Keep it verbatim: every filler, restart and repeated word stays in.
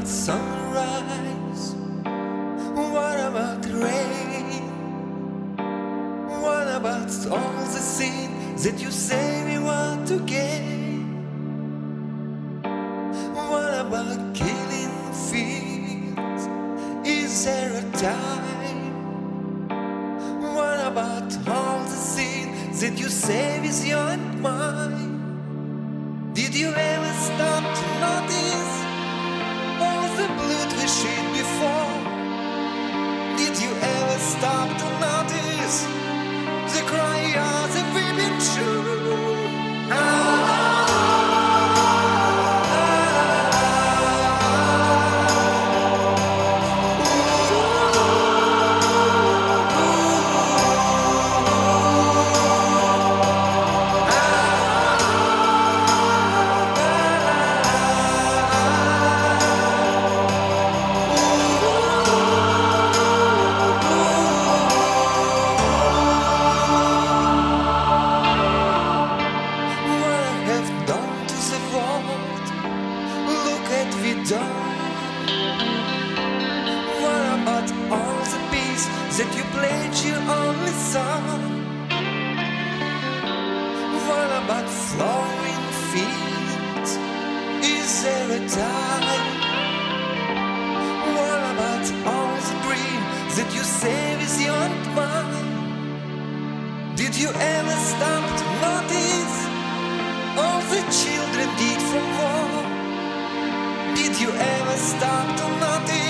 sunrise? What about rain? What about all the things that you say we want to gain? What about killing fields? Is there a time? What about all the things that you say with your mind? Did you ever stop to notice all the blood we shed before? Did you ever stop to notice the cry of the weeping true? What about all the peace that you pledged your only son? What about flowing fields? Is there a time? What about all the dreams that you say with your mind? Did you ever stop to notice all the children dead from war? Did you ever stop to notice